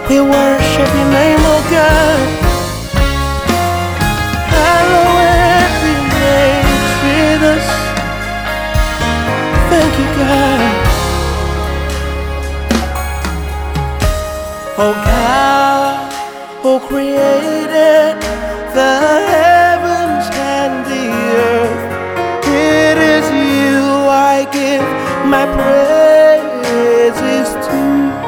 We worship your name, oh God. Hallowed be your name, Jesus. Thank you, God. Oh God, who created the heavens and the earth, it is you I give my praises to.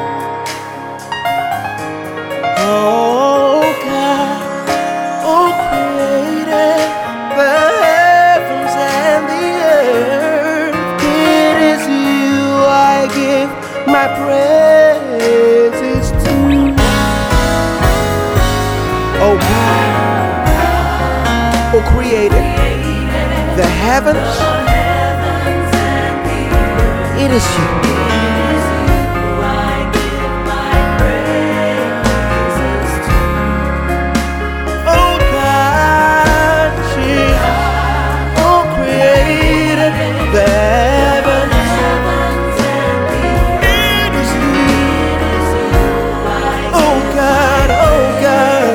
Oh God, who created the heavens and the earth, it is you I give my praises to. Oh God, who created the heavens, it is you. Oh God, Jesus, who created the heavens, it is you. Oh God, oh God.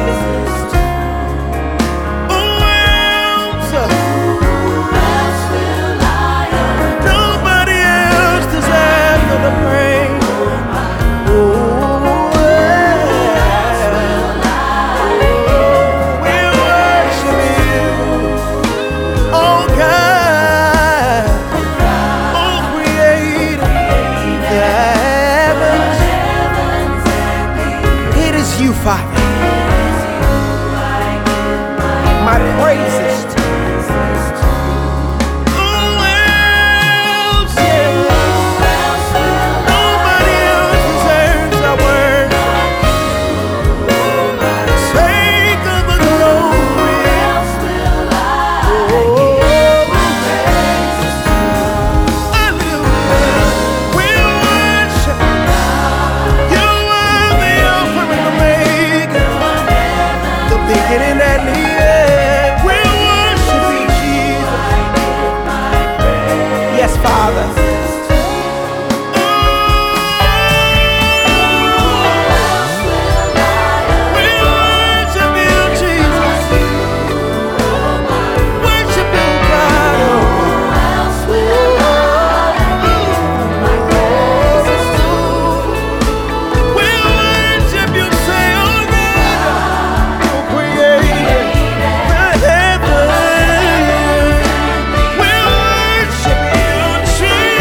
You, Father, my praises to you. Who else? Nobody else deserves our word. Sake of the glory. Hallelujah. We worship you. Are the Alpha and Omega, the beginning and the end. We worship you, Jesus. Yes, Father. We worship you, Jesus. Worship you, God. We worship you, say, oh God, who created the heavens. We worship you, Jesus.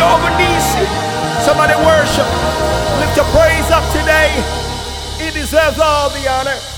Jehovah Nissi. Somebody worship. Lift your praise up today. He deserves all the honor.